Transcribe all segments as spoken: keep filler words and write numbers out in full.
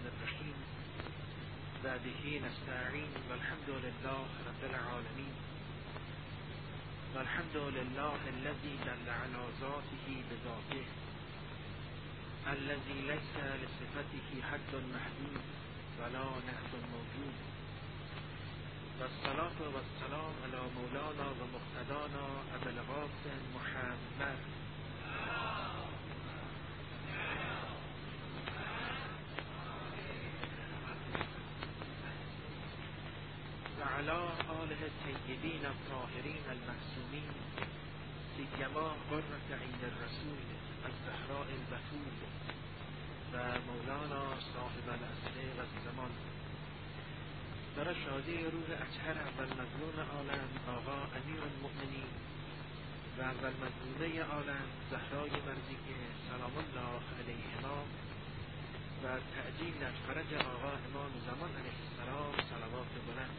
الرحيم وبه نستعين والحمد لله رب العالمين والحمد لله الذي دل على ذاته بذاته الذي ليس لصفته حد محدود ولا نقص موجود والصلاة والسلام على مولانا ومقتدانا أبي القاسم محمد وعلى آله الطيبين الطاهرين المعصومين سيما قرة عين الرسول الزهراء البتول ومولانا صاحب العصر والزمان. برای شادی روح اطهر اول مظنون عالم آقا امیر المؤمنین و اول مظنونه عالم زهرای مرضیه سلام الله علیهما و تعجیل از فرج آقا امام زمان علیه السلام صلوات بلند.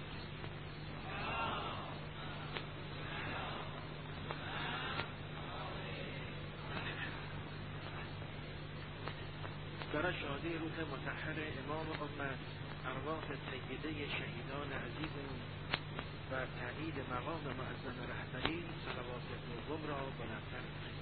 برای شادی روح مطهر امام امت ارواح سیده شهیدان عزیزمون و تأیید مقام معظم رهبری صلوات دوم را بلندتر کنید.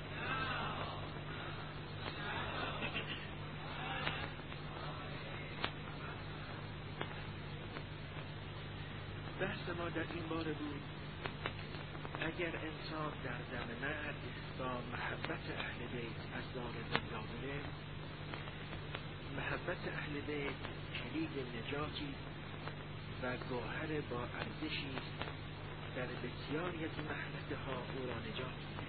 بحث ما در این باره بود اگر انسان در دم مرگ با محبت اهل بیت از دار دنیا بره، محبت اهل بیت کلید نجاتی و گوهر با ارزشی در بسیاری از محنته ها او را نجات میده.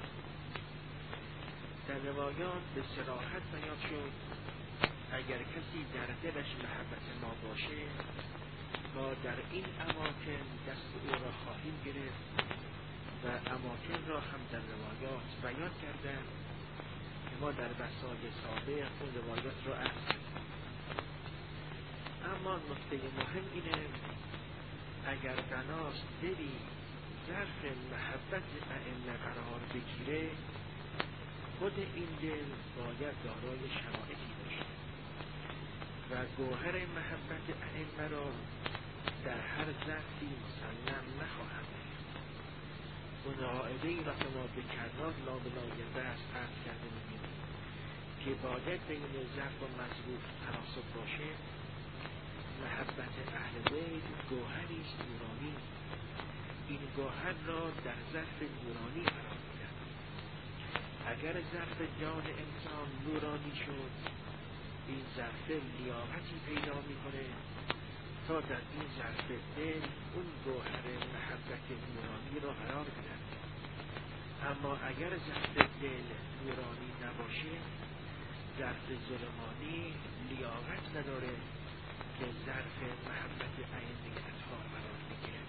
در روایات به صراحت بیان شد اگر کسی در دلش محبت ما باشه ما در این اماکن دست او را خواهیم گرفت و اماکن را هم در روایات بیان کردن که ما در بساط سابق اون روایات را عرض کردیم. اما نکته مهم اینه اگر بناست دلی ظرف محبت ائمه قرار بگیره خود این دل باید دارای شرایطی باشه و گوهر محبت ائمه را در هر ظرفی مسلم نخواهد اون قاعده‌ای را که ما به کرات لابلای بحث عرض کرده می‌بینیم که باید بین ظرف و مظروف تناسب باشه. محبت اهل بیت گوهری است نورانی، این گوهر را در ظرف نورانی قرار می‌دهد. اگر ظرف جان انسان نورانی شد این ظرف لیاقتی پیدا می‌کنه تا در این ظرف دل اون گوهر محبت نورانی را قرار بدهد. اما اگر ظرف دل نورانی نباشه ظرف ظلمانی لیاقت نداره که ظرف محبت ائمه اطهار قرار بگیره.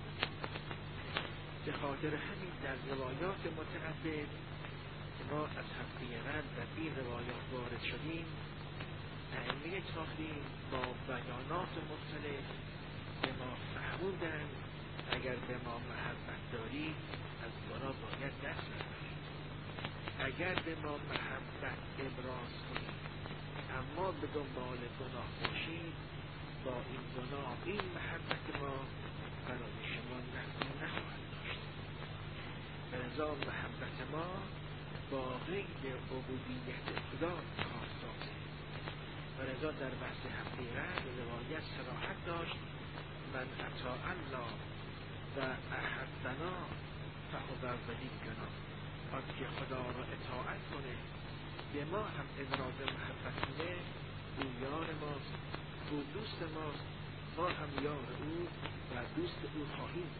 به خاطر همین در روایات متعدد ما از هفته قبل در این روایات وارد شدیم ائمه طاهرین با بیانات مختلف به ما فهموندن اگر به ما محبت داری از گناه باید دست برداری. اگر به ما محبت ابراز کنی اما به دنبال گناه باشید با این گناه این محبت ما برای شما نفعی نخواهد داشت. لذا محبت ما با غیر عبودیت خدا خاصاته و لذا در بحث هفته قبل روایت صراحت داشت من اطاع الله و احبنا فهو ولینا، آن که خدا را اطاعت کنه به ما هم ابراز محبت کنه او یار ماست، او دوست ماست، ما هم یار او و دوست او خواهیم.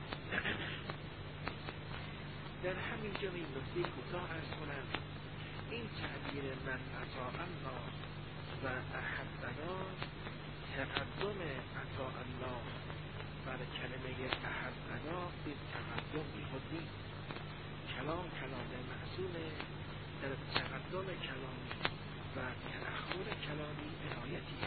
در همین جا این نکته کوتاه عرض کنم این تعبیر من اطاع الله و احبنا تقدم اطاع الله بر کلمه احبنا این تقدم بی خود نیست. کلام کلام معصومه، در تقدم کلامی و تأخر کلامی عنایتی.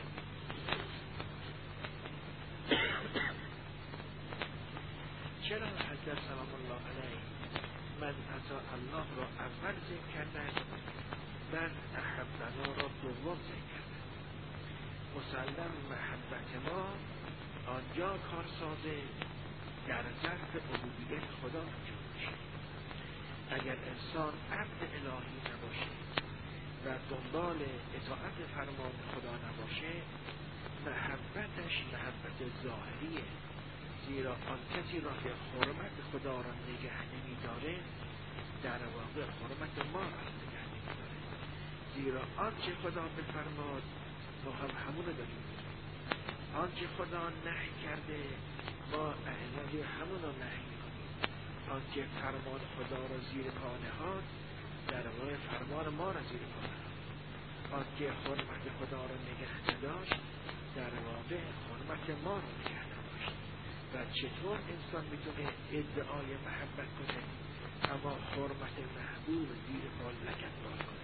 چرا حضرت سلام الله علیه من اطاع الله را اول ذکر کردن بعد احبنا را دوم ذکر کردن؟ مسلم محبت ما آنجا کارسازه در ظرف عبودیت خدا انجام میشه. اگر انسان عبد الهی نباشه و دنبال اطاعت فرمان خدا نباشه، محبتش محبت ظاهریه، زیرا آن کسی را که حرمت خدا را نگه نمی‌داره در واقع حرمت ما را نگه نمی‌داره، زیرا آنچه خدا بفرماد ما هم همون رو داریم، آنچه خدا نهی کرده ما اهل همون رو نهی می‌کنیم، آنچه فرمان خدا را زیر پا نهاد در واقع فرمان ما را زیر پا نهاد، آنچه حرمت خدا را نگه نداشت در واقع حرمت ما را نگه نداشت. و چطور انسان میتونه ادعای محبت کنه اما حرمت محبوب زیر پا لگدمال کنه؟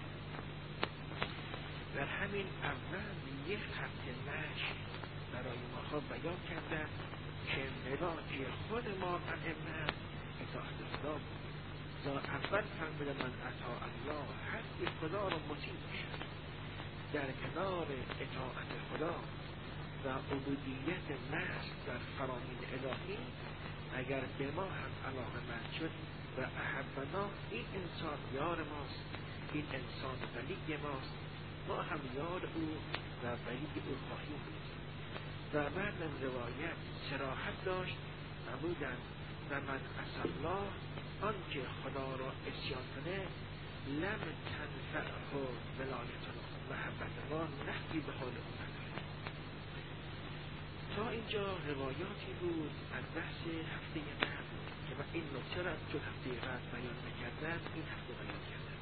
در همین اول یک خط مشی برای ما خواب بیان کردن که ملاک خود ما ائمه اطاعت خدا بود. تا اول فرموده من اطاع الله، هر کی خدا را مطیع میشه در کنار اطاعت خدا و عبودیت محض در فرامین الهی، اگر به ما هم علاقه مند شد و احبنا، این انسان یار ماست، این انسان ولی ماست، ما هم یار او و ولی او خواهیم بود. و بعد از روایت صراحت داشت فرمودند و من عصی الله، آنکه خدا را عصیان کنه لم تنفعه ولایتنا، محبت ما نفعی به حال او نداره. تا اینجا روایاتی بود از بحث هفته قبل که من این نکته را چون هفته قبل بیان نکردم این هفته بیان کردم.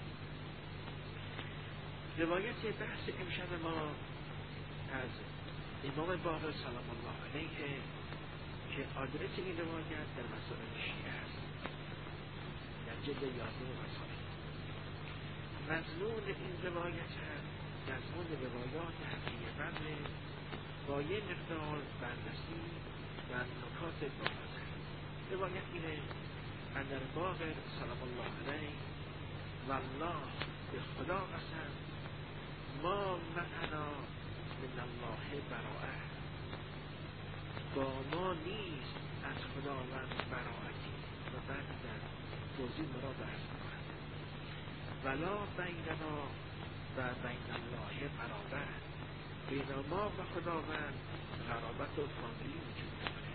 روایت بحث امشب ما از امام باقر سلام الله علیه که آدرس این روایت در مسائل شیعه است، در جلد یازده مسائل. مضمون این روایت هم مضمون روایات هفته قبل با یه مقدار بررسی و نکات باقر. روایت اینه اندر باقر سلام الله علیه والله به خدا قسم ما معنا من الله براءه، با ما نیست از خداوند براءتی. و بعد در توضیح مراد عرض می‌کنم ولا بیننا و بین الله قرابه، بین ما و خداوند قرابت و فامیلی وجود نداره.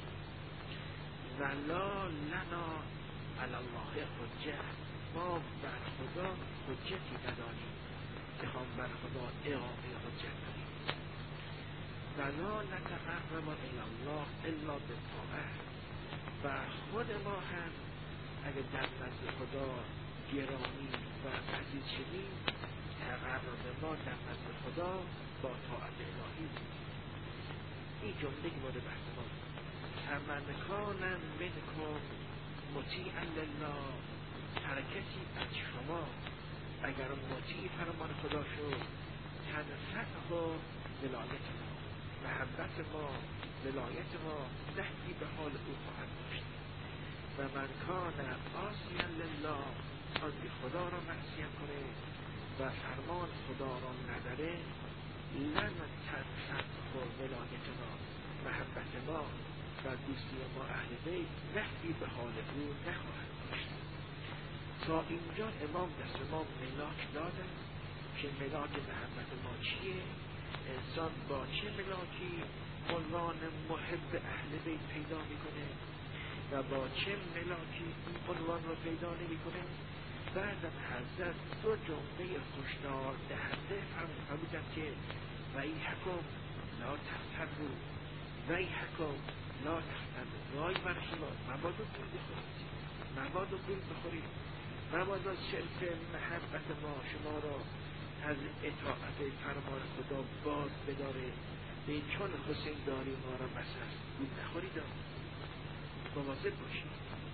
ولا لنا علی الله حجه، ما بر خدا حجتی نداریم، میخوام بر خدا اقامه حجت کنیم. ولا نتقرب الی الله الا بالطاعه، و خود ما هم اگر در نزد خدا گرامی و عزیز شدیم، تقرب ما در نزد خدا با طاعت الهی بود. این جمله که مورد بحث ما فمن کان منکم مطیعا لله، هر کسی از شما اگر مطیع فرمان خدا شد تنفعه ولایت ما، محبت ما، ولایت ما نهی به حال او خواهد داشت. و من کان عاصیا لله، آن که خدا را معصیت کنه و فرمان خدا را نداره، لن تنفعه ولایت ما، محبت ما و دوستی ما اهل بیت نهی به حال او نخواهد داشت. تا اینجا امام دست ما ملاک دادن که ملاک محبت ما چیه، انسان با چه ملاکی عنوان محب اهل بیت پیدا میکنه و با چه ملاکی این عنوان رو پیدا نمیکنه. بعد از حضرت دو جمله هشدار دهنده فرمودند که ویحکم لا تغتروا، ویحکم لا تغتروا، وای بر شما مبادا گول بخورید، مبادا گول بخورید، مبادا شرف محبت ما شما را از اطاعت فرمان خدا باز بداره، به چون حسین داری ما را بس است گول نخورید، مواظب باشید.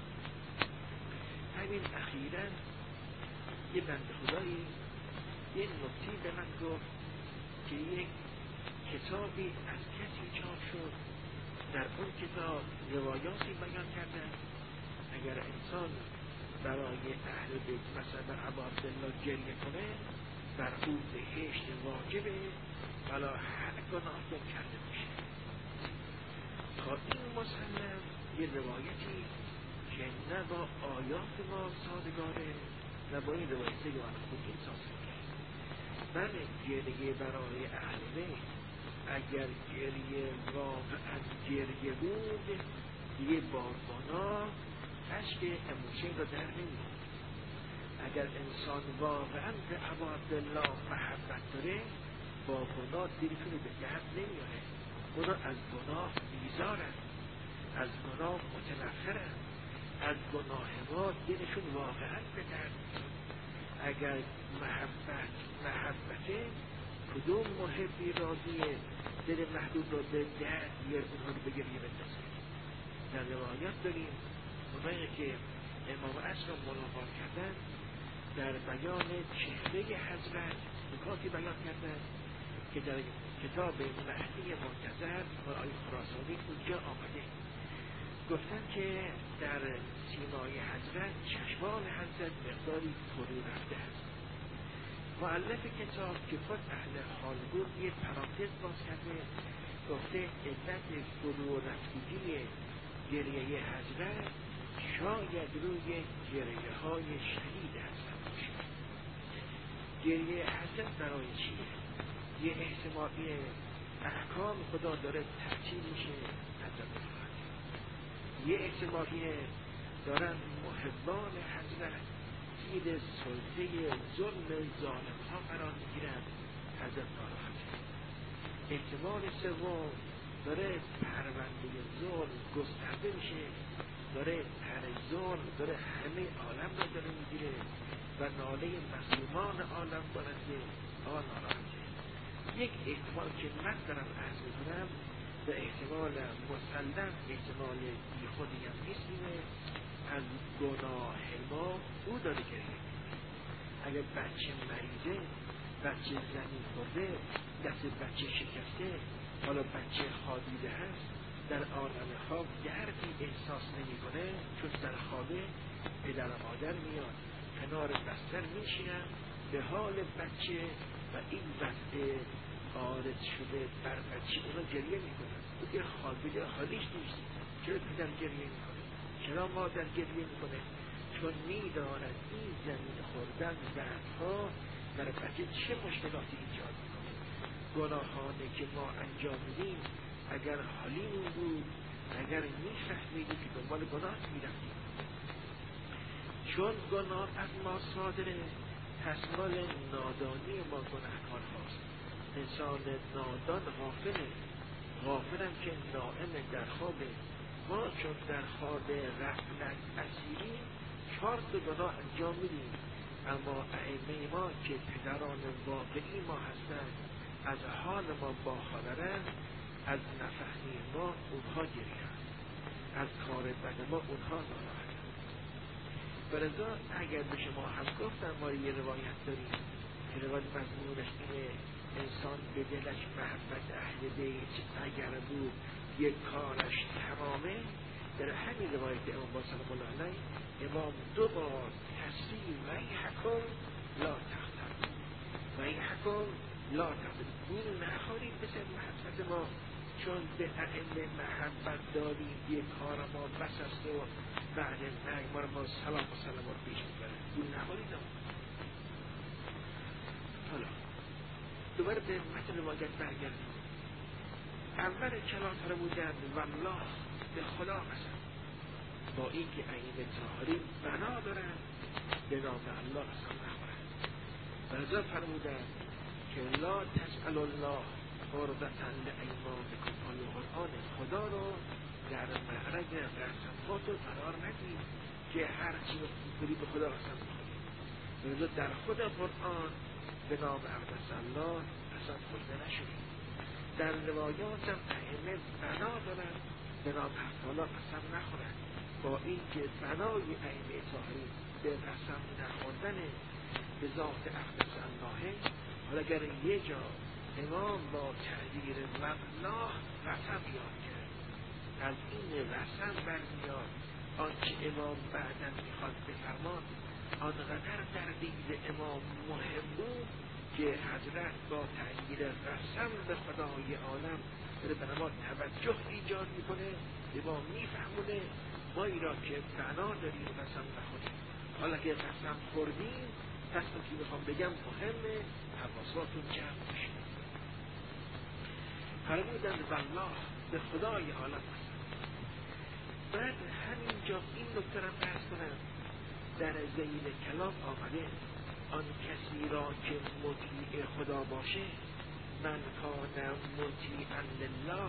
همین اخیراً یه بنده خدایی یه نکته به من گفت که یک کتابی از کسی چاپ شد، در اون کتاب روایاتی بیان کردن اگر انسان برای اهل بیت مثلا ابا عبدالله گریه کنه بر او بهشت واجبه، ولا گناه کرده باشه. تا این مسلم یه روایتی که نه با آیات ما سازگاره نه با این روایتی که من خودیم سازگاره. من گریه برای اهل بیت اگر گریه واقعا گریه بود دیگه با گناه عشق اموشین رو در نمیاد. اگر انسان واقعا به ابا عبدالله محبت داره با گناه دلشون به درد نمیاره. اونا از گناه بیزارن، از گناه متنفرن، از گناه ما دلشون واقعا به درد میاد. اگر محبت محبته کدوم محبی راضیه دل محبوب رو به درد بیار اونها رو به گریه بندازه؟ در روایت داریم اونایی که امام عصر رو ملاقات کردن در بیان چهره حضرت نکاتی بیان کردن که در کتاب مهدی منتظر آقای خراسانی اونجا آمده. گفتن که در سیمای حضرت چشمان حضرت مقداری فرو رفته است. مؤلف کتاب که خود اهل حال بود یه پرانتز باز کرده گفته علت فرو رفتگی گریه حضرت شاید روی گریه های شدید حضرت باشه. گریه حضرت برای چیه؟ یه احتمالی احکام خدا داره تحصیل میشه حضرت بفرد. یه احتمالی دارن محبان حضرت زیر سلطه ظلم ظالم ها قرار میگیرن حضرت ناراحته. احتمال سوم داره پرونده ظلم گسترده میشه، داره پر ظلم داره همه عالم رو داره میگیره و ناله مظلومان عالم بلنده آن ناراحته. یک احتمال که من دارم عرض میکنم به احتمال مسلم احتمال بی خودی هم نیستیمه از گناه ما او داره گریه. اگر بچه مریضه، بچه زنی خورده، دست بچه شکسته، حالا بچه خوابیده هست، در عالم خواب دردی احساس نمی کنه چون در خوابه پدر و مادر میاد کنار بستر میشینن به حال بچه و این وضع عارض شده بر بچه اونا گریه میکنن. او که خوابیده حالیش نیست، چرا پدر گریه میکنه؟ چرا مادر گریه میکنه؟ چون میداند این زمین خوردن دردها در بچه چه مشکلاتی ایجاد میکنه. گناهانی که ما انجام میدیم اگر حالیمون بود، اگر میفهمیدیم که دنبال گناه میرفتیم، چون گناه از ما صادره پس مال نادانی ما گناهکار هاست. انسان نادان غافله، غافلم که نائم در خوابه. ما چون در خواب غفلت اسیریم چهار تا گناه انجام میدیم، اما ائمه ما که پدران واقعی ما هستند از حال ما باخبرند، از نفهمی ما اونها گریه‌اند، از کار بد ما اونها ناراحتند. برزا اگر به شما هم گفتم ما یه روایت داریم که روایت مضمونش اینه انسان به دلش محبت اهل بیت اگر بود یک کارش تمامه. در همین روایت امام با سلام الله علیه امام دو بار تصریح ویحکم لا تختم ویحکم لا تختم این نخوارید مثل محبت ما، چون به ائمه محبت داریم یک کار ما بس است و بعد مرگ ما رو ما سلام و سلام رو پیش میبرد. این نخوارید هم. حالا دوباره به متن روایت برگردیم. اول کلام فرمودن والله به خدا قسم، با این که ائمه طاهرین بنا دارن به نام الله قسم نخورن. رضا فرمودن که لا تسأل الله قربتا لایمانکم، آیه قرآن خدا رو در معرض قسم‌هاتون قرار ندید که هر چی بکنی به خدا قسم بخورید. رضا در خود قرآن به نام اقدس الله قسم خورده نشدید. در روایات هم ائمه بنا دارن به نام حق قسم نخورن، با این که بنای ائمه طاهرین به قسم نخوردن به ذات اقدس الله. حالا اگر یه جا امام با تعبیر والله قسم یاد کرد، از این قسم برمیاد آنچه امام بعداً میخواد بفرماد آنقدر در دید امام مهم بود که حضرت با تغییر قسم به خدای عالم داره به ما توجه ایجاد میکنه، به ما میفهمونه ما این را که بنا داریم قسم نخوریم. حالا که قسم خوردیم، پس اون که میخوام بگم مهمه، حواساتون جمع بشه. فرمودند والله، به خدای عالم قسم. بعد همینجا این نکته را بحث کنم، در ذیل کلام آمده آن کسی را که مطیع خدا باشه، من کان مطیعا لله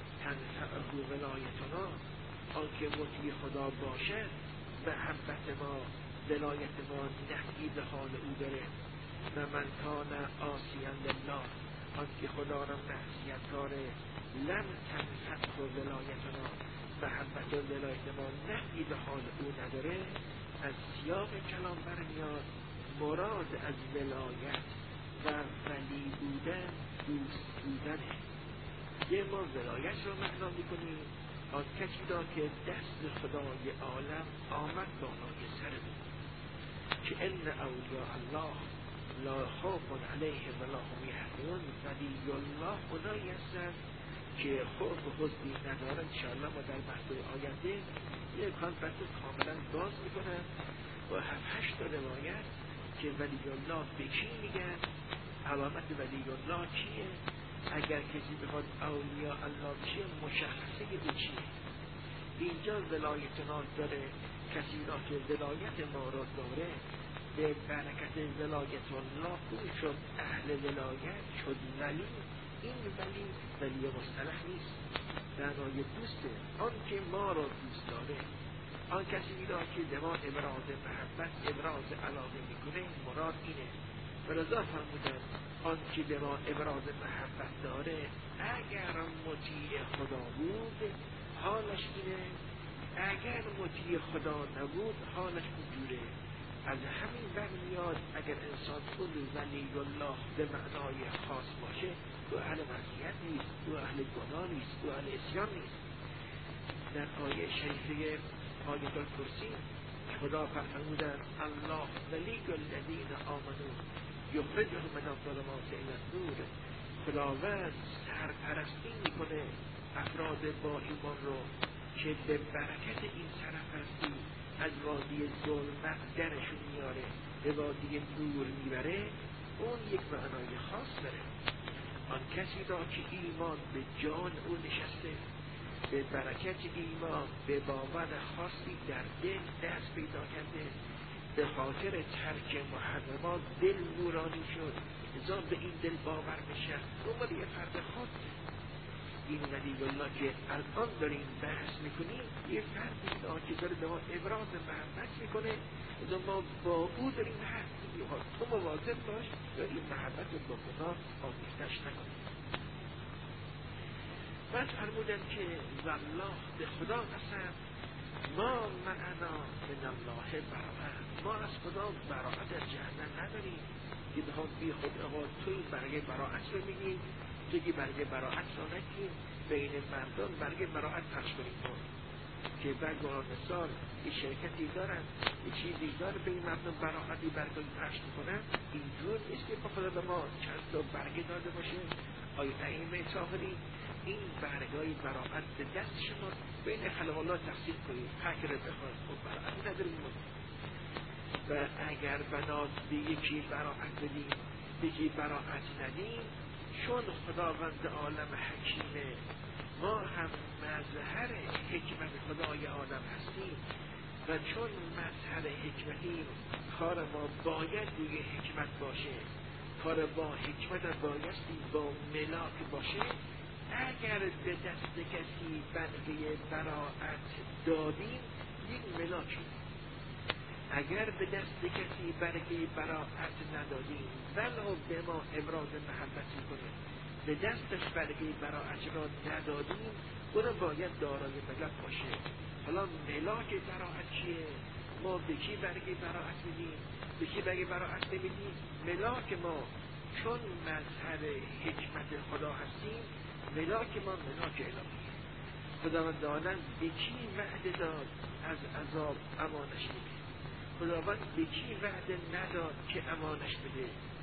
تنفعه ولایتنا، آن که مطیع خدا باشه محبت ما، ولایت ما نهی به حال او داره. و من کان عاصیا لله، آن که خدا را معصیت کاره، لم تنفعه ولایتنا، محبت و ولایت ما نهی به حال او نداره. از سیاق کلام برمیاد مراد از ولایت و ولی بودن دوست بودنه. یه ما ولایت رو معنا میکنیم آن کسی را که دست خدای عالم آمد بالای سر بود، که ان اولیاء الله لا خوف علیهم ولا هم یحزنون. ولی الله اونایی هستند که خوف و حزنی ندارن. انشاءالله ما در بحث آینده یک کانفرنس کاملا باز میکنن و هفت هشت روایت که ولی الله به کی میگن، علامت ولی الله چیه، اگر کسی بخواد اولیاء الله بشه مشخصه به چیه. اینجا ولایت ما داره، کسی را که ولایت ما را داره به برکت ولایت الله اون شد اهل ولایت، شد ولی. این ولی ولی مصطلح نیست، معنای دوسته، آن که ما را دوست داره، آن کسی را که به ما ابراز محبت ابراز علاقه میکنه، مراد اینه. ولذا فرمودن آن که به ما ابراز محبت داره اگر مطیع خدا بود حالش اینه، اگر مطیع خدا نبود حالش اونجوره. از همین برمیاد اگر انسان اون ولی الله به معنای خاص باشه، تو اهل معصیت نیست، تو اهل گناه نیست، تو اهل عصیان نیست. در آیه شریفه آیه الکرسی خدا فرمودند الله ولی الذین آمنوا یخرجهم من الظلمات الی النور. خداوند سرپرستی میکنه افراد با ایمان رو که به برکت این سرپرستی از وادی ظلمت درشون میاره به وادی نور میبره. اون یک معنای خاص داره. آن کسی را که ایمان به جان او نشسته، به برکت ایمان به باور خاصی در دل دست پیدا کرده، به خاطر ترک محرمات دل نورانی شد، ازا به این دل باور نشست، دنبال یه فرد خود. این ولی الله که الان داریم بحث میکنیم یه فردی که داره به ما ابراز محبت میکنه، ازا ما با او داریم بحث میکنیم. تو مواظب باش و این محبت رو با خدا آمیختش نکنیم. بعد فرمودن که والله به خدا قسم ما معنا من الله براءت، ما از خدا براءت از جهنم نداریم که بخوام بی خود آقا توی برگه براءت رو میگیم، توی برگه براءت رو نگیم، بین مردم برگه براءت پخش کنیم که برگان سال یه شرکتی دارن یه چیزی داره به این مردم براعتی برگه پخش میکنن. اینجور نیست که بخدا به ما چند تا برگه داده باشه آیا ائمه طاهرین این برگای براعت به دست شما بین خلق الله تقسیم کنید، حق رو بخواست خب براعتی نداریم. و اگر بنات به یکی براعت بدیم به یکی براعت ندیم، چون خداوند عالم حکیمه ما هم مظهر حکمت خدای عالم هستیم و چون مظهر حکمتیم کار ما باید روی حکمت باشه، کار با حکمت بایستی با ملاک باشه. اگر به دست کسی برگه براعت دادیم یک ملاکی، اگر به دست کسی برگه براعت ندادیم ولو به ما ابراز محبت کنه به دستش برگه براعت را ندادیم اون باید دارای ملاک باشه. حالا ملاک براعت چیه؟ ما به کی برگه براعت میدیم به کی برگه براعت نمیدیم؟ ملاک ما چون مظهر حکمت خدا هستیم ملاک ما ملاک الهیه. خداوند عالم به کی وعده داد از عذاب امانش میده، خداوند به کی وعده نداد که امانش بده.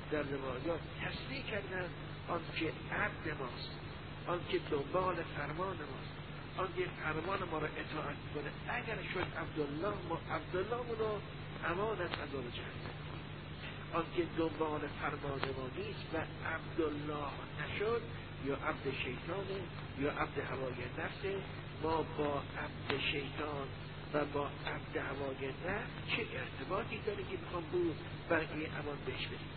در روایات تصریح کردن آن که عبد ماست، آن که دنبال فرمان ماست، آن که فرمان ما را اطاعت کنه. اگر شد عبدالله، ما عبدالله رو امان از عذاب جهنم. آن که دنبال فرمان ما نیست و عبدالله نشد، یا عبد شیطانه یا عبد هوای نفسه. ما با عبد شیطان و با عبد هوای نفس چه ارتباطی داره که میخوام بود برای امان بهش بدیم؟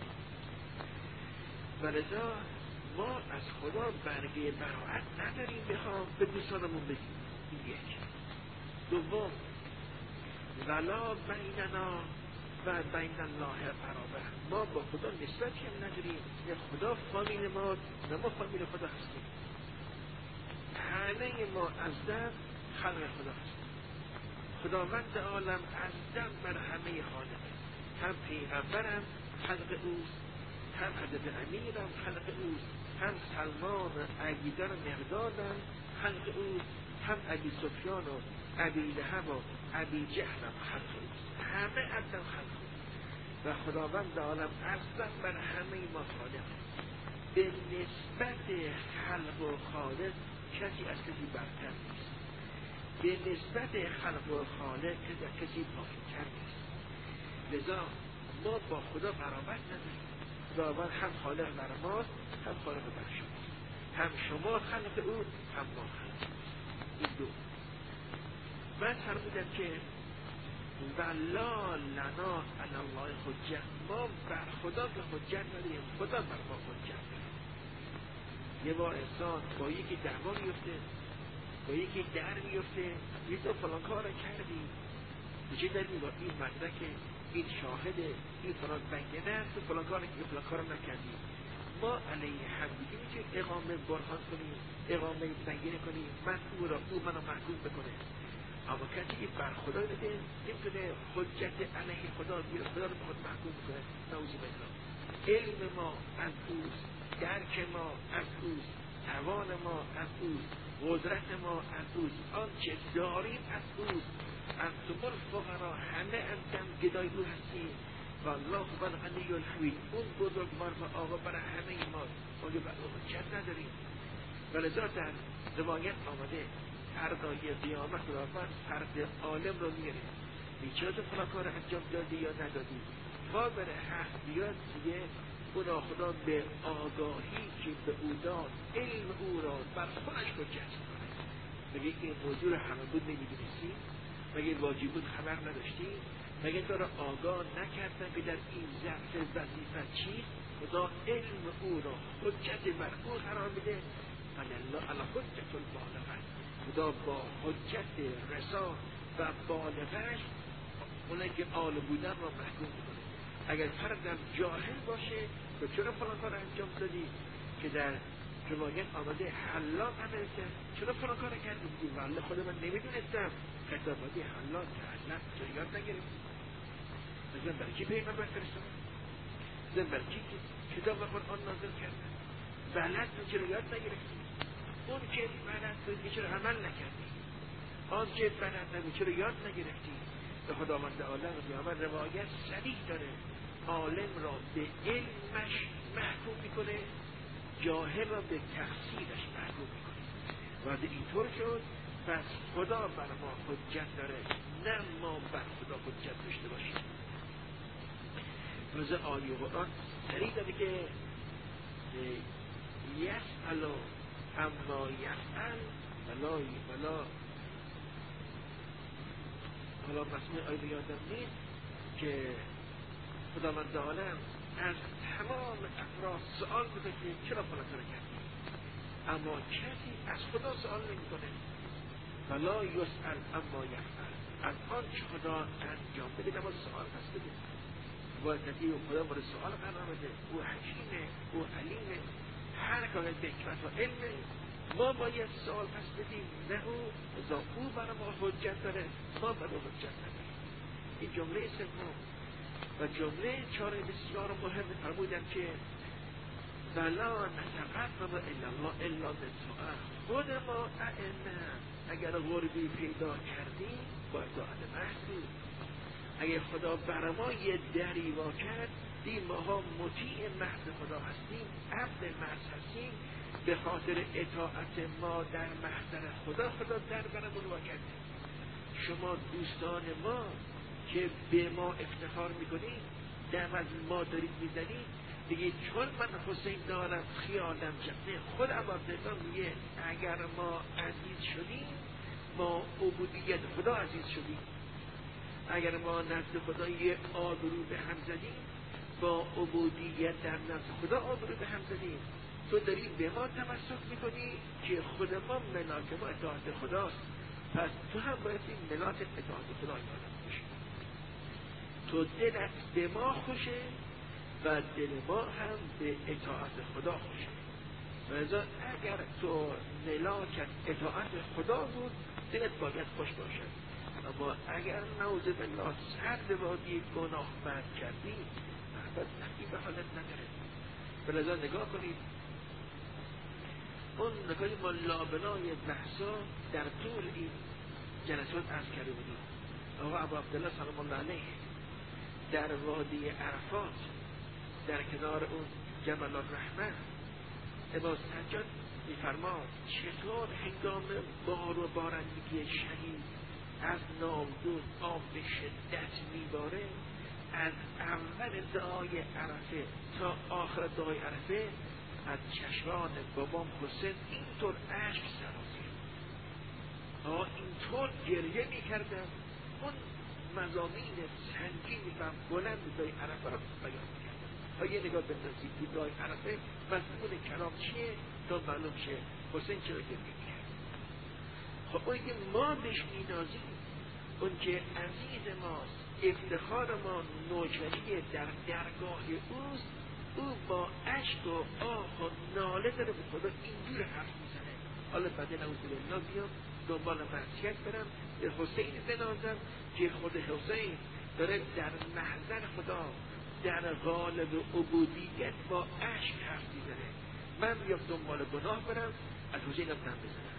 ولذا ما از خدا برگه براعت نداریم بخوام به دوستانمون بدیم. این یک. دوم، ولا بیننا و بین الله برابر. ما با خدا نسبتی هم نداریم، نه خدا فامیل ما نه ما فامیل خدا هستیم. همه ما از دم خلق خدا هستیم. خداوند عالم از دم بر همه خالقه. هم پیغمبرم خلق اوست، هم حضرت امیرم خلق اوست، هم سلمان عیدر مقدادم خلق اوست، هم ابی سفیان و ابی لهب و ابی جهلم خلق اوست. همه از دم خلق اوست و خداوند عالم از دم بر همه ما خالق. به نسبت خلق و خالق کسی از کسی برتر نیست. به نسبت خلق و خالق کسی پایین‌تر نیست. لذا ما با خدا برابر نداریم. خداوند هم خالق بر ماست، هم خالق بر شماست. هم شما خلق او، هم ما خلق او. این دو. من فرمودم که ولا لنا علی الله حجت. ما بر خدا که حجت نداریم، خدا بر ما حجت داره. یه بار انسان با یکی دعوا میفته، با یکی در میفته، یه تو فلان کار کردی، به چه دلیلی؟ با این مدرکه، این شاهده، این فلان بینه، تو فلان کار که فلان کار نکردی. ما علیه همدیگه میتونیم اقامه برهان کنیم، اقامه بینه کنیم، من او را او منو محکوم بکنه. اما کسی که بر خدا بده نمیتونه حجت علیه خدا بیاره، خدا رو به خود محکوم بکنه. نعوذ بالله. علم ما از اوست، درک ما از اوست، توان ما از اوست، قدرت ما از اوست، آنچه داریم از اوست. انتم الفقراء، همه انتم گدای او هستیم و الله هو الغنی الحمید. اون بزرگوار و آقا برای همه ما، ما که بر او حجت نداریم. ولذا در روایت آمده فردای قیامت خداوند فرد عالم رو میاره، میچه تو فلان کار انجام دادی یا ندادی، تا بره حق بیاد دیگه اونا خدا به آگاهی که به او داد علم او را بر خودش حجت کنه. مگه این موضوع رو همه بود نمیدونستی؟ مگه واجب بود خبر نداشتی؟ مگه تو را آگاه نکردن که در این ظرف وظیفت چیست؟ خدا علم او را حجت بر او قرار میده. الله علی حجت البالغه. خدا با حجت رسا و بالغش اونایی که عالم بودن را محکوم میکنه. اگر فردم جاهل باشه تو چرا فلان کار انجام دادی؟ که در روایت آمده حلاق عمل کرد، چرا فلان کار کردی؟ بگی والله خود من نمیدونستم. خطاباتی حلاق تعلم چرا یاد نگرفتی؟ مثلا برای کی پیغمبر فرستادن؟ مثلا برای کی کتاب و قرآن نازل کردن؟ بلد چرا یاد نگرفتی؟ اون که بلد بود چرا عمل نکردی؟ آن که بلد نبود چرا یاد نگرفتی؟ به خداوند عالم قیامت روایت صریح داره عالم را به علمش محکوم میکنه، جاهل را به تقصیرش محکوم میکنه. وقتی اینطور شد پس خدا بر ما حجت داره، نه ما بر خدا حجت داشته باشیم. روز آیه قرآن صریح داره که یسأل اما یفعل ولا ولا حالا مسئله آیه یادم نیست که خداوند عالم از تمام افراد سوال بوده که چرا فلان کار کردی، اما کسی از خدا سوال نمیکنه. ولا یسأل اما یفعل. از آنچه خدا انجام بده نباید سوال پس بده. باید نتیجه خدا مورد سوال قرار بده. او حکیمه، او علیمه، هر کاری به حکمت و علمه. ما باید سوال پس بدیم، نه او. ازا او برای ما حجت داره، ما برای حجت نداریم. این جمله سوم. و جمله چهار بسیار مهم فرمودم که ولا نتقرب الا الله الا بالطاعه. خود ما ائمه اگر غربی پیدا کردیم باید داعت محض بود. اگر خدا برای ما یه دری وا کرد دی ماها مطیع محض خدا هستیم، عبد محض هستیم، به خاطر اطاعت ما در محضر خدا خدا در برمون وا کرده. شما دوستان ما که به ما افتخار میکنید، دم از ما دارید میزنید، بگید چون من حسین دارم خیالم جمعه. خود عبدالله میگه اگر ما عزیز شدیم ما عبودیت خدا عزیز شدیم، اگر ما نزد خدا یه آبرو به هم زدیم با عبودیت در نزد خدا آبرو به هم زدیم. تو داری به ما تمسک میکنی که خود ما ملاک ما اطاعت خداست، پس تو هم باید این ملاک اطاعت خدا یادم باشی. تو دلت به ما خوشه و دل ما هم به اطاعت خدا خوشه. لذا اگر تو ملاکت اطاعت خدا بود دلت باید خوش باشد، اما اگر نعوذ بالله سر وادی گناه بند کردی محبت نحی به حالت نداره. لذا نگاه کنید اون نگاه ما لابلای بحثا در طول این جلسات عرض کرده بودیم. آقا ابو عبدالله سلام الله علیه در وادی عرفات در کنار اون جبل الرحمه ابا سجاد میفرماد چطور هنگام بار و بارندگی شدید از ناودون آب به شدت میباره، از اول دعای عرفه تا آخر دعای عرفه از چشمان بابام حسین اینطور عشق سرازیر آقا اینطور گریه میکردم. اون مضامین سنگین و بلند دعای عرفه را بیان میکردم. ها یه نگاه بندازید تو دعای عرفه مضمون کلام چیه تا معلوم شه حسین چرا گریه میکرد. خب اون که ما بهش مینازیم، اون که عزیز ماست، افتخار ما نوجوانی در درگاه اوست، او با عشق و آه و ناله داره به خدا اینجور حرف میزنه. حالا بعد نعوذ بالله بیام دنبال معصیت برم به حسین بنازم که خود حسین داره در محضر خدا در قالب عبودیت با عشق حرف میزنه. من بیام دنبال گناه برم از حسین هم دم بزنم.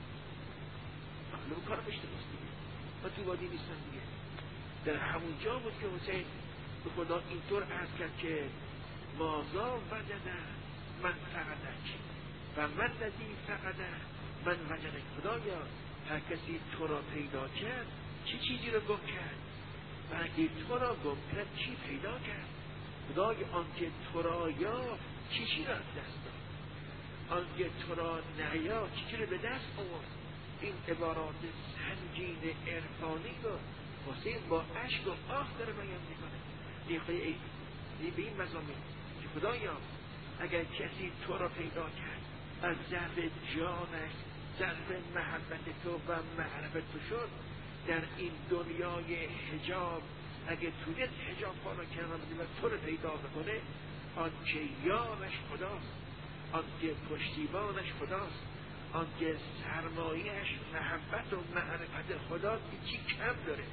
معلوم کارم اشتباهه دیگه. من تو وادی نیستم دیگه. در همون جا بود که حسین به خدا اینطور عرض کرد که مازا وجده من فقدک و من ندی فقده من وجده. خدایا هر کسی تو را پیدا کرد چی چیزی را گم کرد و اگه تو را گم کرد چی پیدا کرد؟ خدای آنکه تو را یافت چی چی را دست داد، آنکه تو را نیا چی چی را به دست آورد. این عبارات سنگین عرفانی رو حسین با عشق و آه داره بیان میکنه. دیگه ای به این مضامین که خدایا اگر کسی تو را پیدا کرد از ضعف جانش ضعف محبت تو و معرفت تو شد در این دنیای حجاب، اگه تونست حجاب ها را کنار بزنه و تو را پیدا بکنه، آنکه یارش خداست، آنکه پشتیبانش خداست، آنکه سرمایهش محبت و معرفت خداست، چی کم داره؟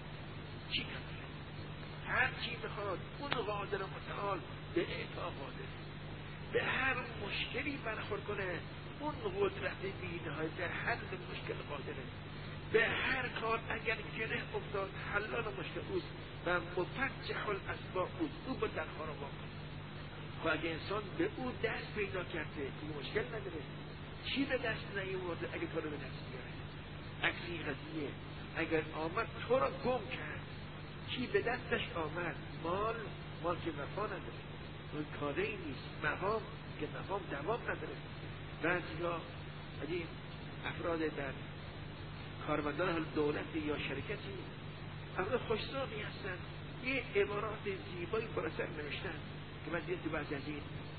چی کم داره؟ هر چی بخواد اون قادر متعال به اعطا قادره. به هر مشکلی برخورد کنه اون قدرت بی‌نهایت در حل مشکل قادره. به هر کار اگر گره افتاد حلال مشکل اوست و مفتح الاسباب اوست، او با درها را واکنه. و اگه انسان به او دست پیدا کرده این مشکل نداره. چی به دست نیاورده اگه تو رو به دست بیاره؟ عکسی قضیه اگر آمد تو را گم کرد چی به دستش آمد؟ مال مال که وفا نداره، اون کاره ای نیست. مقام که مقام دوام نداره. بعضی‌ها این افراد در کارمندان دولتی یا شرکتی افراد خوش‌ذوقی هستن، یه عبارات زیبایی بالا سر نوشتن که من دیدم تو بعضی از این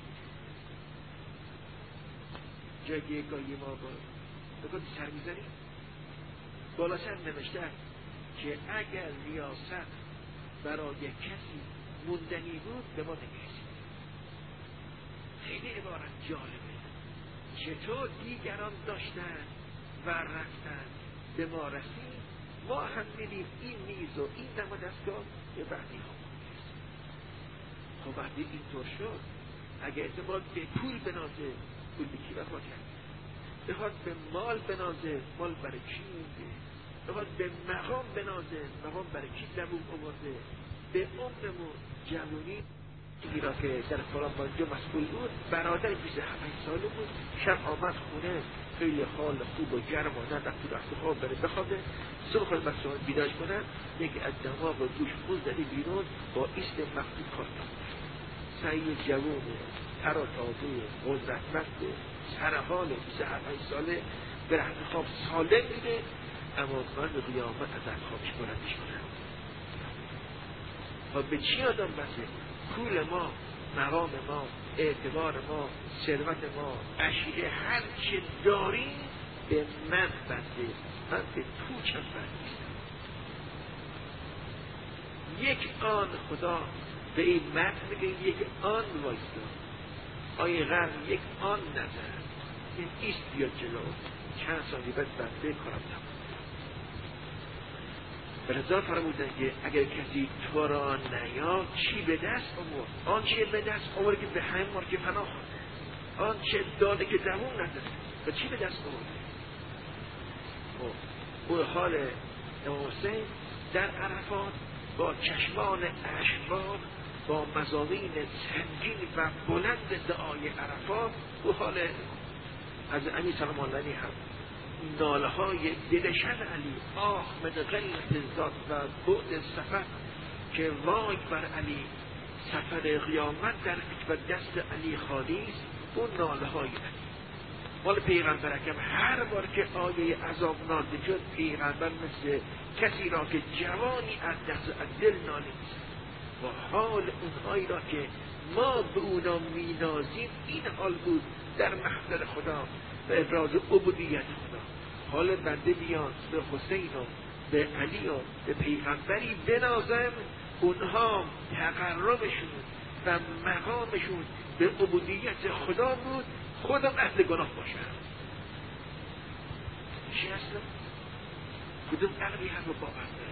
جایی گاهی ما با بگم سر میزنیم بالا سر نوشتن که اگر ریاست برای کسی موندنی بود به ما نمی‌رسید. خیلی عبارت جالبه. چطور دیگران داشتن و رفتن به ما رسید، ما هم میدیم این میز و این دم دستگاه به بعدی ها میرسید. خب وقتی اینطور شد اگه اعتماد به پول بنازه پول به کی وفا کرد؟ بخواد به مال بنازه مال برای کی مونده؟ بخواد به مقام بنازه مقام برای کی دووم آورده؟ به عمرمون جوونی یکی را که در فلان بانجا مسئول بود، برادر بیست و هفت ساله بود. شب آمد خونه، خیلی حال خوب و گرم و نه رفت تو رخت خواب بره بخوابه. صبح خود بچه‌ها بیدارش کنن، یکی از دماغ و گوش خون زده بیرون با ایست مخصوص کار کرد. سعی جوونه، تر و تازه، قدرتمند، سرحال بیست و هفت ساله به رخت خواب سالم میده، اما من قیامت از خوابش بلندش کنن. و به چی آدم بسه؟ پول ما، مقام ما، اعتبار ما، ثروت ما، اشیاء هر چه داریم به من بنده، من به تو چم بندیستم. یک آن خدا به این مرد میگه یک آن وایستا. آیه غرب یک آن نظر این ایست بیاد جلو، چند سالی بعد بنده کارم تمام. بلزا فرمودن که اگر کسی تو را نیاد چی به دست آورد؟ آن چه به دست آورد که به همین مار که پناه خواهد، آن چه داده که دوون نداره و چی به دست آورد؟ او حال امام حسین در عرفات با چشمان اشبار، با مضامین سنگین و بلند دعای عرفات، او حال از امیر سلام الله علیه هم ناله های دلشن علی، آه من غیرت ذات و بعد سفر، که وای بر علی سفر قیامت در و دست علی خالی است. اون ناله های علی مال پیغمبر اکرم هر بار که آیه عذاب نازل شد، پیغمبر مثل کسی را که جوانی از دست از دل نالیست و حال اونهایی را که ما به اونا مینازیم این حال بود در محضر خدا به ابراز عبودیت خدا. حال بنده بیان به حسین و به علی و به پیغمبری بنازم، اونها تقربشون و مقامشون به عبودیت خدا بود، خودم اهل گناه باشم. چی هستم؟ کدوم عقلی هست و باور داره؟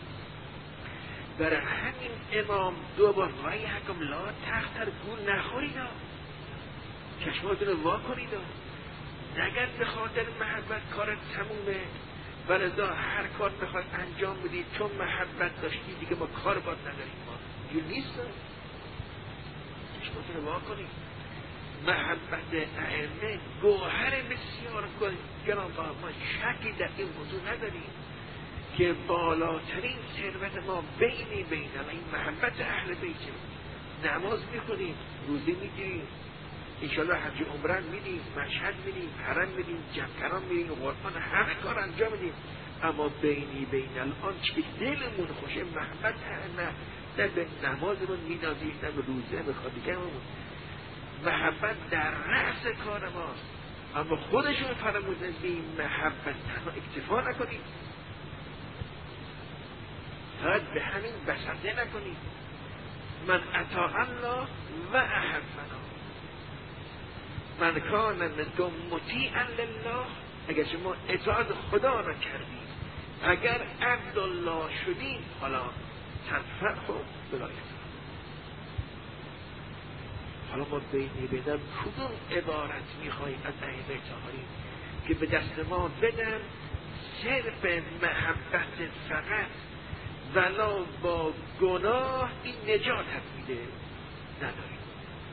برای همین امام دو بار وای حکم لا تختر گول نخورید، چشماتون رو وا کنید، نگن به خاطر محبت کارت تمومه و لذا هر کار بخواد انجام بدید چون محبت داشتی دیگه ما کار باید نداریم. ما دیگه نیست. چشماتون رو وا کنید. محبت ائمه گوهر بسیار گرانبها، ما شکی در این موضوع نداریم که بالاترین ثروت ما بین بین این محبت اهل بیت. نماز میخونیم، روزه میگیریم، انشالله حج عمره میدیم، مشهد میدیم، حرم میدیم، جمکران میدیم، قرآن، همه کار انجام میدیم، اما بینی بین الان چه دلمون خوشه محبت نه نه به نمازمون مینازیم، نه به روزه به خادیگمون. محبت در رأس کار ماست، اما خودشون فرمودن به این محبت تنها اکتفا نکنید، فقط به همین بسنده نکنید. من اطاع الله و احبنا، من کان منکم مطیعا لله، اگر شما اطاعت خدا را کردید، اگر عبدالله شدید، حالا تنفعه ولایت. حالا ما بینی بدن کدوم عبارت میخواییم از ائمه طاهرین که به دست ما بدن صرف محبت فقط ولا با گناه این نجاتت میده؟ نداریم.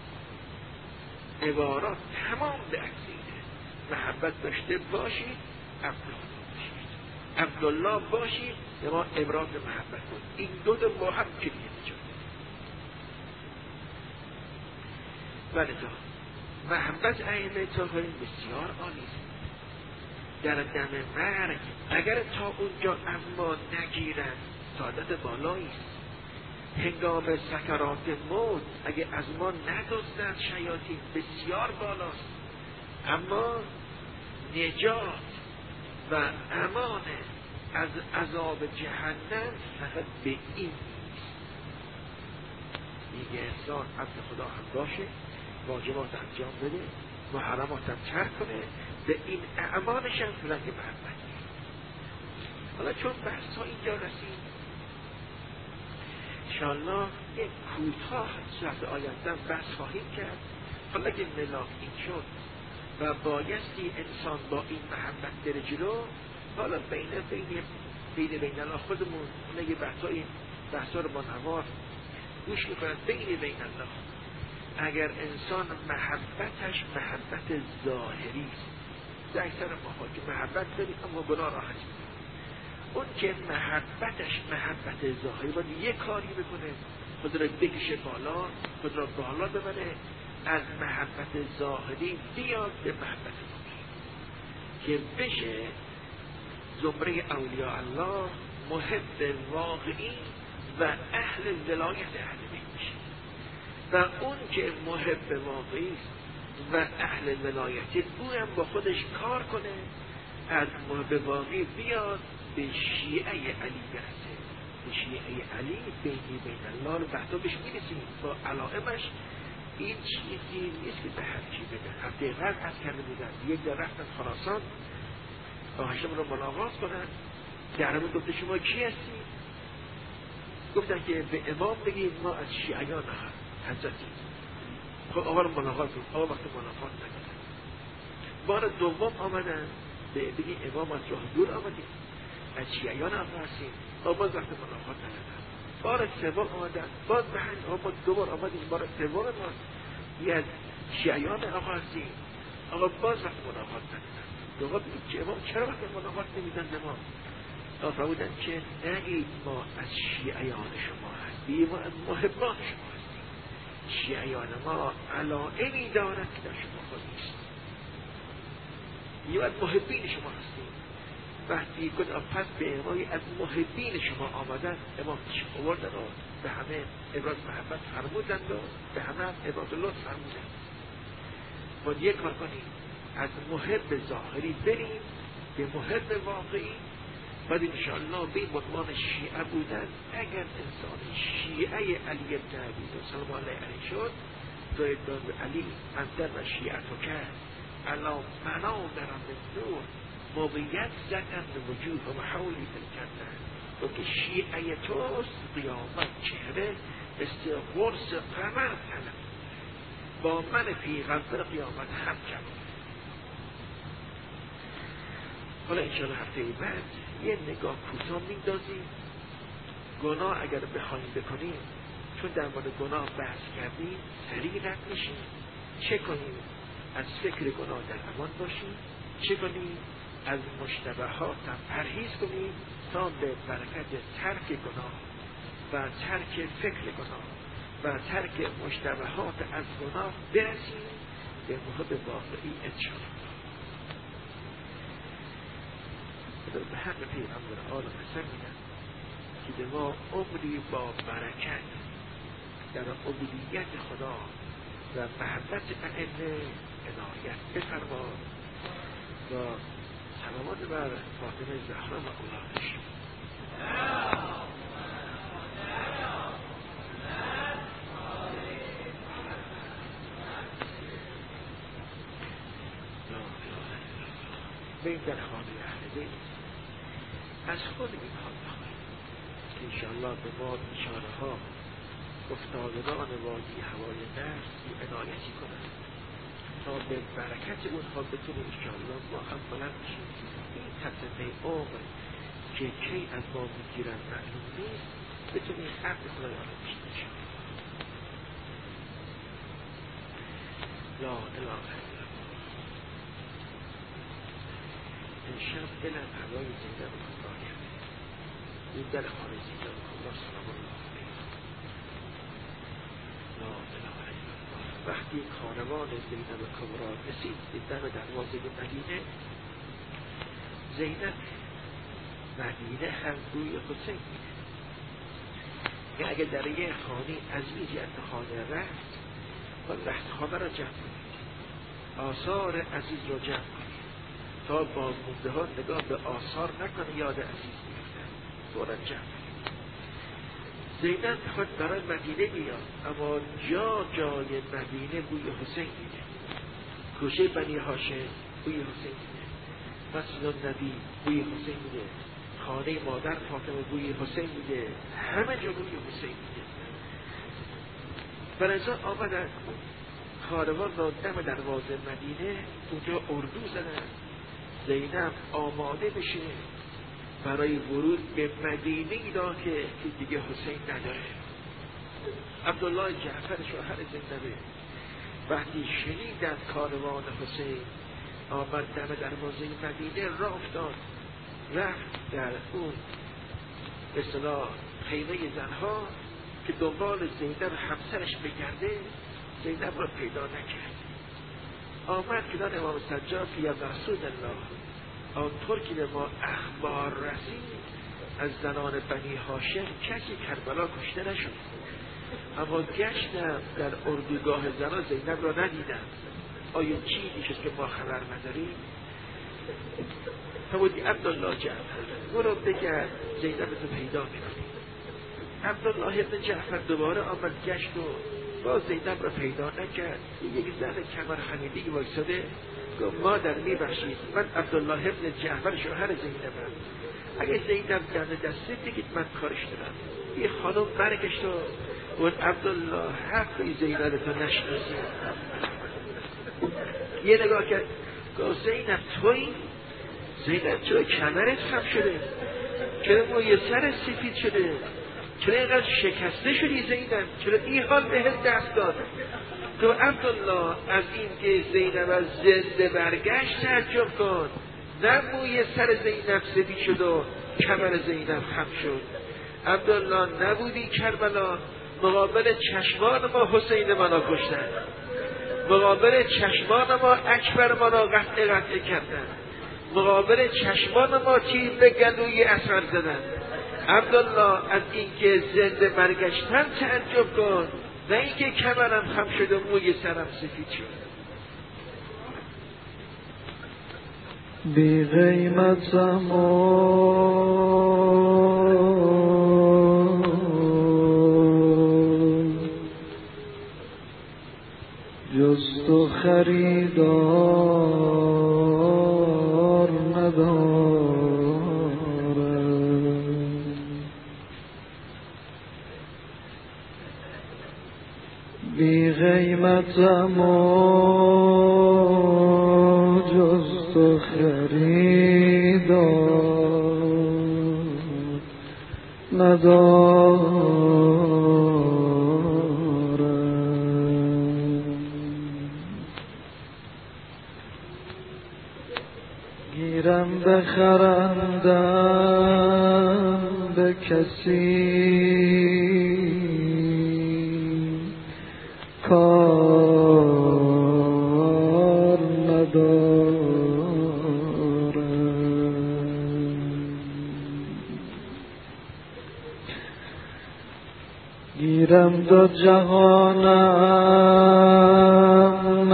عبارات تمام به عکسینه. محبت داشته باشید عبدالله باشید، عبدالله باشید به ما ابراز محبت بود. این دو تا با هم کلیه نجات. ولذا محبت ائمه طاهرین بسیار عالی است. در دم مرگ اگر تا اونجا اما نگیرند سعادت بالایی است. هنگام سکرات موت اگه از ما ندزدند شیاطین بسیار بالاست، اما نجات و امان از عذاب جهنم فقط به این نیست. دیگه انسان عبد خدا هم باشه، واجبات انجام بده، محرمات هم ترک کنه، به این اعمالش هم فلنگ محبت نیست. حالا چون بحث ها اینجا رسید، انشاءالله یک کوتاه صورت آینده بحث خواهیم کرد. حالا که ملاک این شد و بایستی انسان با این محبت بره جلو، حالا بین بین بین بین الان خودمون اونه یه بحثای بحثا رو با نوار گوش میکنند بین بین الله. اگر انسان محبتش محبت ظاهری است، در اکثر ماها که محبت داریم اما گناه را هست، اون که محبتش محبت ظاهری باید یک کاری بکنه، خود را بکشه بالا، خود را بالا ببره، از محبت ظاهری بیاد به محبت ظاهری که بشه زمره اولیاء الله، محب واقعی و اهل ولایت اهل بیت بشه. و اون که محب واقعی و اهل ولایت، او هم با خودش کار کنه از محب واقعی بیاد به شیعه علی برسه. به شیعه علی بینی بین الله رو بعدا بهش میرسیم با علائمش. این چیزی نیست که به هر کی بده. هفته قبل از کرده بودن یک در رفتن خراسان با هشتم رو ملاقات کنن، درمون گفته شما کی هستی؟ گفتن که به امام بگید ما از شیعیان حضرتی. خب آقا رو ملاقات کنید. آقا وقت ملاقات نکنن. بار دوم آمدن بگید امام از راه دور آمدید، از شیعیان آقا هستیم. آقا باز وقت ملاقات نکنن. بار سوم آمدن باز به همین آقا دوبار آمدیم. بار سوم ما یه از شیعیان آقا هستیم. آقا باز وقت ملاقات نکنن. آقا بگید که امام چرا وقت ملاقات نمیدن به ما؟ آقا فرمودن که نگید ما از شیعیان شما هستیم، ما از محبان شما هستیم. شیعیان ما علائمی دارد که در شما خود نیست. یا از محبین شما هستیم. وقتی کن پس به امامی از محبین شما آمدن، امام شما آوردن و به همه ابراز محبت فرمودند و به همه ابراز لطف فرمودند. باید یک کار کنیم، از محب ظاهری بریم به محب واقعی. بعد انشاءالله به عنوان شیعه بودن، اگر انسان شیعه علی ابن ابی طالب سلام الله علیه شد، باید به علی انت و شیعتو کرد علا منابر من نور موقعیت زدن به وجود و حولی الجنه. و که شیعه توست قیامت چهره مثل قرص قمر طلب، با من پیغمبر قیامت هم جواب. حالا انشاءالله هفته بعد یه نگاه کوتاه میندازیم. گناه اگر بخوایم بکنیم، چون در مورد گناه بحث کردیم، سریع رد میشیم. چه کنیم؟ از فکر گناه در امان باشیم. چه کنیم؟ از مشتبهات هم پرهیز کنیم تا به برکت ترک گناه و ترک فکر گناه و ترک مشتبهات از گناه برسیم به محب واقعی انشاءالله. به حق پیغمبر آل قسم میدم که به ما عمری با برکت در عبودیت خدا و محبت ائمه عنایت بفرما و صلوات بر فاطمه زهرا و اولادش. بین در خانه اهل بیت از خود اینها بخواهیم که انشاءالله به ما بیچاره ها افتادگان وادی هوای نفس عنایتی کنند تا به برکت اونها بتونیم انشاءالله ما هم بلند بشیم. این تسمه عمر که کی از ما میگیرن معلوم نیست، بتونیم حق خدای عالم بشیم انشاءالله. لا اله الا الله. امشب دلم هوای زینب کبرا کرده. اون در خانه زینب کبرا سلام الله علیه. لا اله الا الله. وقتی کاروان زینب کبرا رسید به در دروازه مدینه، زینب مدینه هم روی حسین میده. یعنی اگر در یه خانه عزیزی از خانه رفت، باید رخت خانه را جمع کنید، آثار عزیز را جمع کنید تا بازمونده ها نگاه به آثار نکنه یاد عزیز میفتن، فورا جمع کنید. زینب خود برای مدینه بیاد، اما جا جای مدینه بوی حسین میده. کوچه بنی هاشم بوی حسین میده، مسجد نبی بوی حسین میده، خانه مادر فاطمه بوی حسین میده، همه جا بوی حسین میده. برایزا آمدن کاروان را دم دروازه مدینه، اونجا اردو زدن زینب آماده بشه برای ورود به مدینه ای را که دیگه حسین نداره. عبدالله جعفر شوهر زینبه وقتی شنید از کاروان حسین آمد دم دروازه مدینه راه افتاد، رفت در اون به اصطلاح خیمه زنها که دنبال زینب همسرش بگرده، زینب را پیدا نکرد. آمد کنار امام سجاد که یا رسول الله، آنطور که به ما اخبار رسید از زنان بنی هاشم کسی کربلا کشته نشد، اما گشتم در اردوگاه زنان زینب را ندیدم، آیا چیزی شد که ما خبر نداریم؟ فرمودی عبدالله جعفر برو بگرد زینب تو پیدا می‌کنی. عبدالله ابن جعفر دوباره آمد گشت و با زینب را پیدا نکرد. یک زن کمر خمیدی وایساده گفت مادر میبخشید، من عبدالله ابن جعفر شوهر زینبم، اگه زینب دم دسته بگید من کارش دارم. یه خانم برگشت و گفت عبدالله حقی زینب تو نشناسی. یه نگاه کرد گفت زینب تویی؟ زینب چرا کمرت خم شده؟ چرا موی سر سفید شده؟ چرا اینقدر شکسته شدی زینب؟ چرا این حال بهت دست داد؟ تو عبدالله از این که زینب از زنده برگشت تعجب کن، نه موی سر زینب سفید شد و کمر زینب خم شد. عبدالله نبودی کربلا، مقابل چشمان ما حسین منا کشتن، مقابل چشمان ما اکبر منا قطع قطع کردن، مقابل چشمان ما تیر به گلوی اصغر زدن. عبدالله از اینکه زنده برگشتن تعجب کن، نه اینکه کمرم خم شد و موی سرم سفید شد. بی قیمتم جز تو خریدار ندارم، بی قیمتم جز تو خریدار ندارم. گیرم بخرندم به کسی کار ندارم، گیرم دو جهانم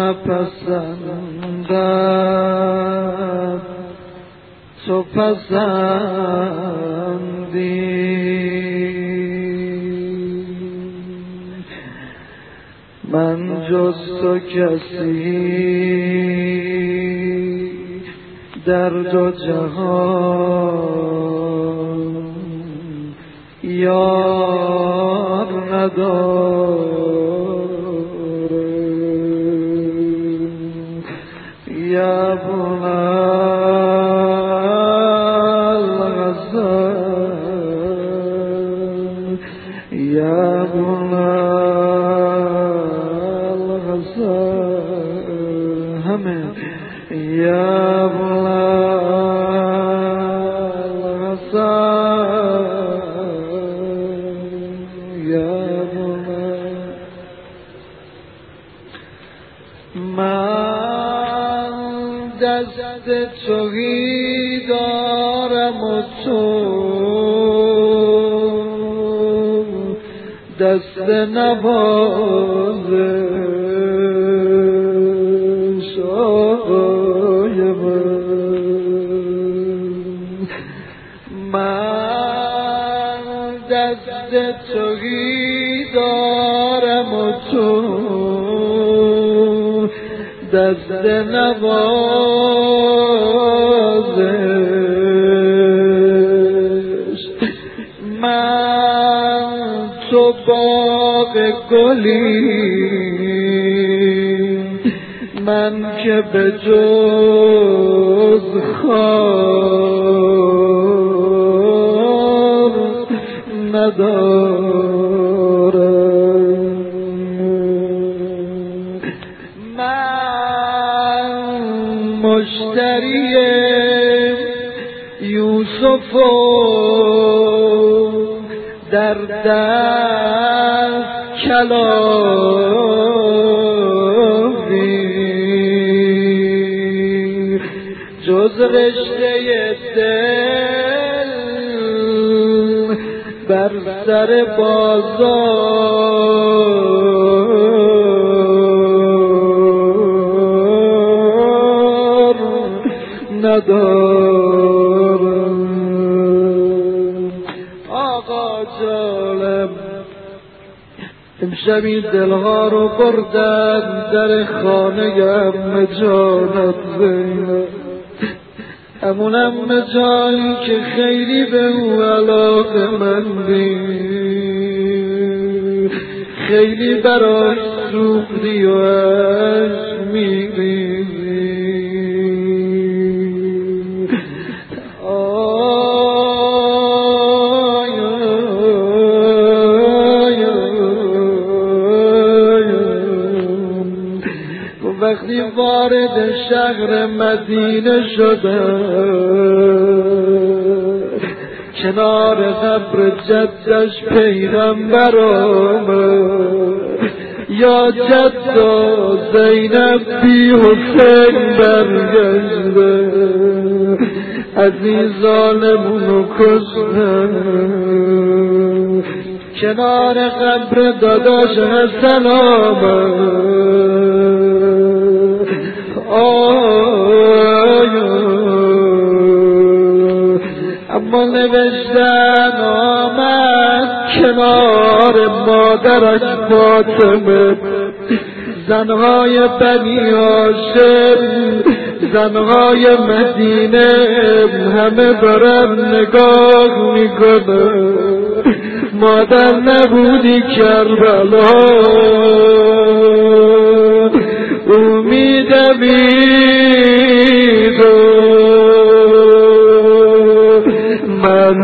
نپسندم، تو پسندی. من جز تو کسی در دو جهان یار ندارم. یا بنالغزال یا بنالغزال همه یا بنالغزال یا بنال. من دست تویی دارم و تو دست نوازش آقای من. من دست تویی دارم و تو دست نوازش. من تو باغ گلی، من که به جز خار ندارم. یوسف در دست کلاهی جز رشته دل بر سر بازار ندارم. آقا جالب امشب این دلها رو بردن در خانه ام جانت زینب، همون ام جانی که خیلی به او علاقه مندی، خیلی براش سوختی و عشق می‌ریزی. وقتی وارد شهر مدینه شده کنار قبر جدش پیغمبر آمد، یا جدا زینب بی حسین برگشته عزیزانمونو کشته. کنار قبر داداش حسن آمد، آیا اما نوشتن آمد کنار مادرش فاطمه، زنهای بنی هاشم، زنهای مدینه همه دارن نگاه میکنه. مادر نبودی کربلا، امید میدم من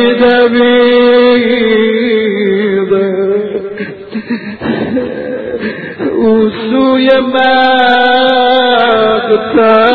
میدمیدم او سوی مقتل